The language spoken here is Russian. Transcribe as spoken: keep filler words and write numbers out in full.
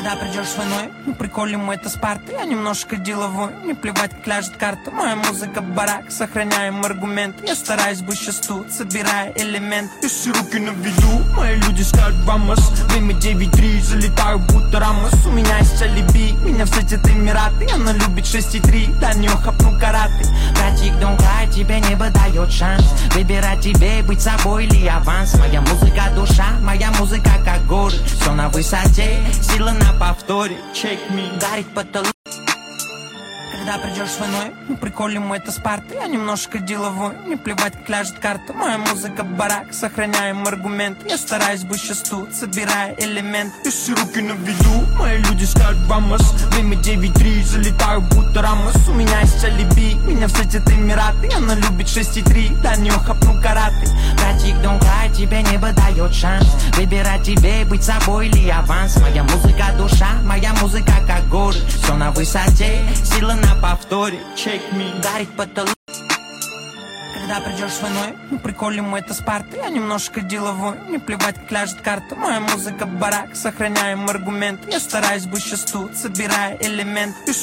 Когда придешь с войной, мы приколем это с парты. Я немножко деловой, не плевать, как ляжет карта. Моя музыка барак, сохраняем аргумент. Я стараюсь быть сейчас тут, собирая элемент. Если руки на виду, мои люди скажут вамос. Время девять три, залетаю будто Рамос. У меня есть алиби, меня встретят Эмираты. Она любит шесть и три, до нее хапну караты. Братик, don't cry, тебе небо дает шанс. Выбирать тебе, быть собой или аванс. Моя музыка душа, моя музыка как горы. Все на высоте, сила на повторе. Check me, дарить потолок. Когда придешь с войной, мы приколем это с парты. Я немножко деловой, не плевать, как ляжет карта. Моя музыка барак, сохраняем аргумент. Я стараюсь быть сейчас тут, собирая элемент. Если руки на виду, мои люди скажут вамос. Время девять три, залетаю будто Рамос. У меня есть алиби, меня встретят Эмираты. Она любит шесть и три, до нее хапну караты. Братик, don't cry, тебе небо дает шанс. Выбирать тебе, быть собой или аванс. Моя музыка душа, моя музыка как горы. Все на высоте, сила на повторе. Check me, дарить потолок. Когда придешь с войной, мы приколем это с парты. Я немножко деловой, не плевать, как ляжет карта. Моя музыка барак, сохраняем аргумент. Я стараюсь быть сейчас тут, собирая элемент.